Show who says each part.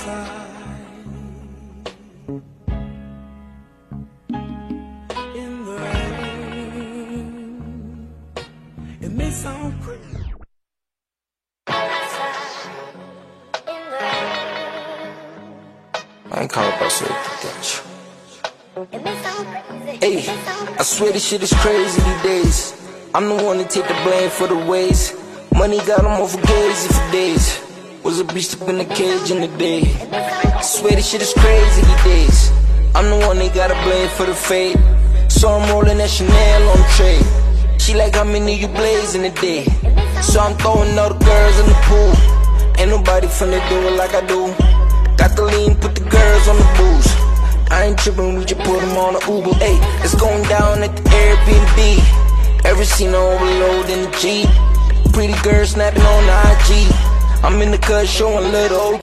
Speaker 1: outside in the rain. It may sound crazy.
Speaker 2: I ain't caught up by so bitch. Hey, I swear this shit is crazy these days. I'm the one to take the blame for the ways. Money got them off gazy for days. Was a beast up in the cage in the day. I swear this shit is crazy these days. I'm the one they gotta blame for the fade. So I'm rolling that Chanel on the trade. She like how many you blaze in the day. So I'm throwing all the girls in the pool. Ain't nobody finna do it like I do. Got the lean, put the girls on the booze. I ain't trippin', we just put them on the Uber. Ayy, it's going down at the Airbnb. Ever seen an overload in the Jeep? Pretty girl snapping on the IG. I'm in the cut showing little